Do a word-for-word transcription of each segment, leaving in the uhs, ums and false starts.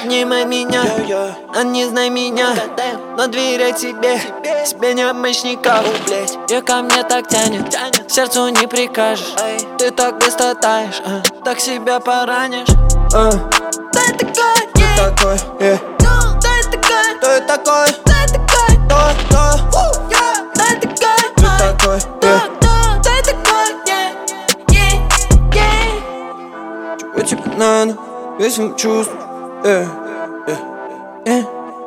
обнимай меня, а не знай меня, но доверяй тебе, себе не обмыть никак. И ко мне так тянет, сердцу не прикажешь. Ты так быстро таешь, а, так себя поранишь. а. Ты такой, Ты такой, yeah. ты такой, Ты такой, ты такой, то, то. ты такой, Ты такой, yeah. ты такой, yeah, yeah, yeah. Чего тебе надо, весим чувств, yeah, yeah, yeah.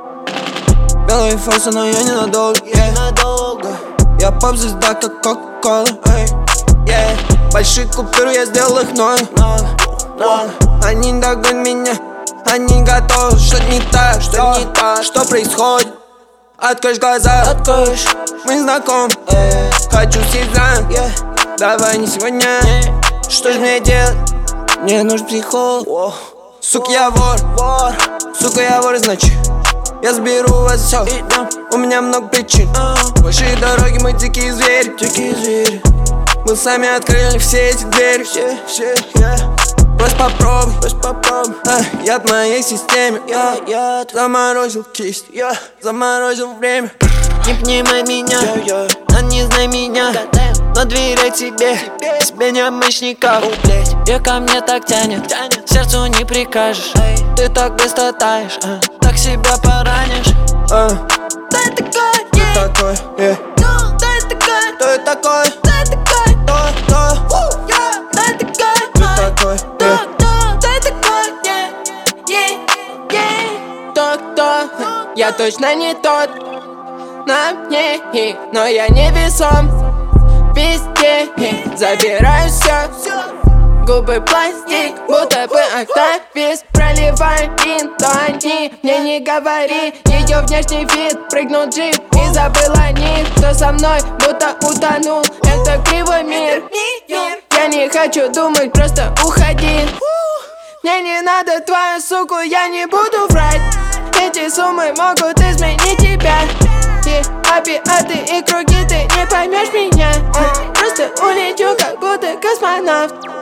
Белые фасы, но я ненадолго, yeah. Надолго. Я поп-звезда, как Кока-Кола, эй, yeah. Большие купюры, я сделал их много, Много, много. Они догонят меня, они готовы. Что-то не так, что не так, что происходит? Откроешь глаза, Откроешь, мы знакомы, э, хочу себя, yeah. давай не сегодня. Yeah. Что ж мне делать? Мне нужен психолог. О, Сука, я вор, вор, сука, я вор, значит я заберу у вас все. идем, У меня много причин, а, большие дороги, мы дикие звери. дикие звери. Мы сами открыли все эти двери. Все, все, я, Просто попробуй, пусть попробуй. а, я в моей системе. Я, я, Заморозил кисть, я, заморозил время. не обнимай меня, Я, а не знай меня, но доверяй тебе, себе не обмыть никак. И ко мне так тянет, сердцу не прикажешь. Ты так быстро таешь, а, так себя поранишь. а, Ты такой, Ты yeah. такой, yeah. Ты такой, Ты такой, ты такой, то, то. ты такой, Ты такой, yeah. ты такой, yeah, yeah, yeah. Кто-кто, я точно не тот на мне, но я не весом везде, забираю все. Губы пластик, будто бы октавис. Проливай вин, то они мне не говори. Ее внешний вид, прыгнул джип и забыл о них. Кто со мной, будто утонул, это кривой мир. Я не хочу думать, просто уходи. Мне не надо твою суку, я не буду врать. Эти суммы могут изменить тебя. И опиаты и круги, ты не поймешь меня. Просто улечу, как будто космонавт.